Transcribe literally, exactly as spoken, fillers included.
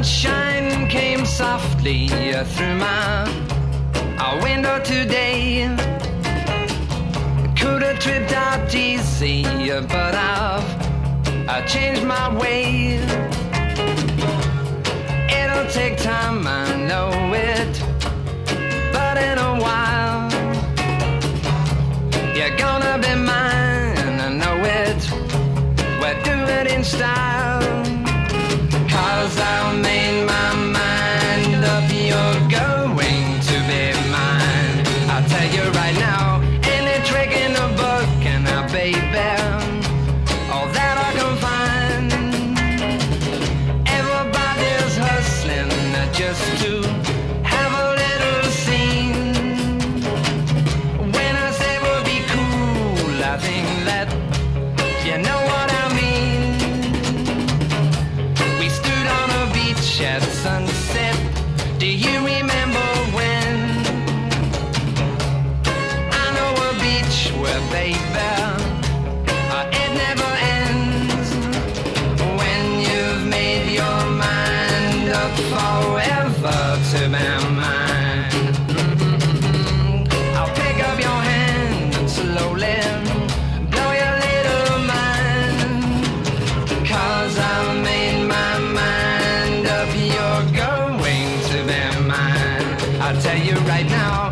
sunshine came softly through my window today. Could have tripped out easy, but I've I changed my way. It'll take time, I know it, but in a while you're gonna be mine, I know it. We'll do it in style, 'cause I've made my mind up, you're going to be mine. I'll tell you right now, any trick in the book, and now baby, all that I can find. Everybody's hustling just to have a little scene. When I say we'll be cool, I think that you know what I mean. We stood on a beach at sunset. Do you remember when? I know a beach where, baby, uh, it never ends. When you've made your mind up forever to be mine, mm-hmm. I'll pick up your hand and slowly blow your little mind, 'cause I've made my mind up, you're going to be mine. I'll tell you right now,